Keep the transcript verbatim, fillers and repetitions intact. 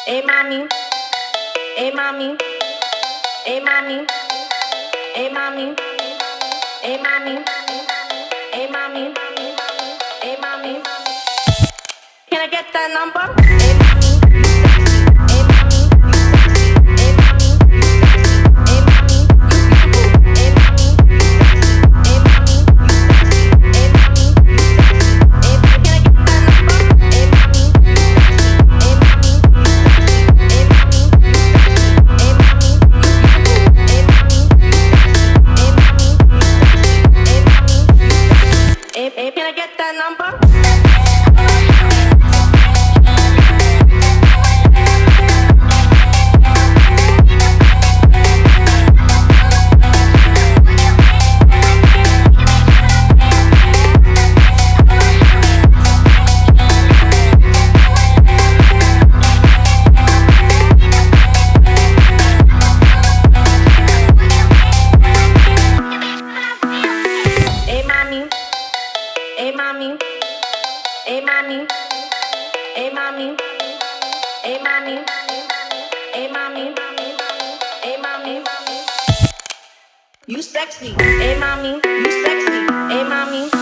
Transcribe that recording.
Hey mommy, hey mommy, hey mommy, hey mommy, hey mommy, hey mommy, hey mommy. Can I get that number? Hey mommy, you sexy. Hey mommy, you sexy. Hey mommy, you sexy. Hey mommy, you beautiful. Hey mommy, you sexy. Hey mommy, you sexy. Hey mommy, you sexy. Hey, can I get that number? Hey mommy, you sexy. Hey mommy, you sexy. Hey mommy, you sexy. Hey mommy, you beautiful. Hey mommy, you sexy. Hey mommy, you sexy. Hey mommy, you sexy. Hey, hey, can I get that number? Hey mommy, hey mommy, hey mommy, hey mommy, hey mommy, hey mommy, hey mommy. You sexy, hey mommy, you sexy, hey mommy.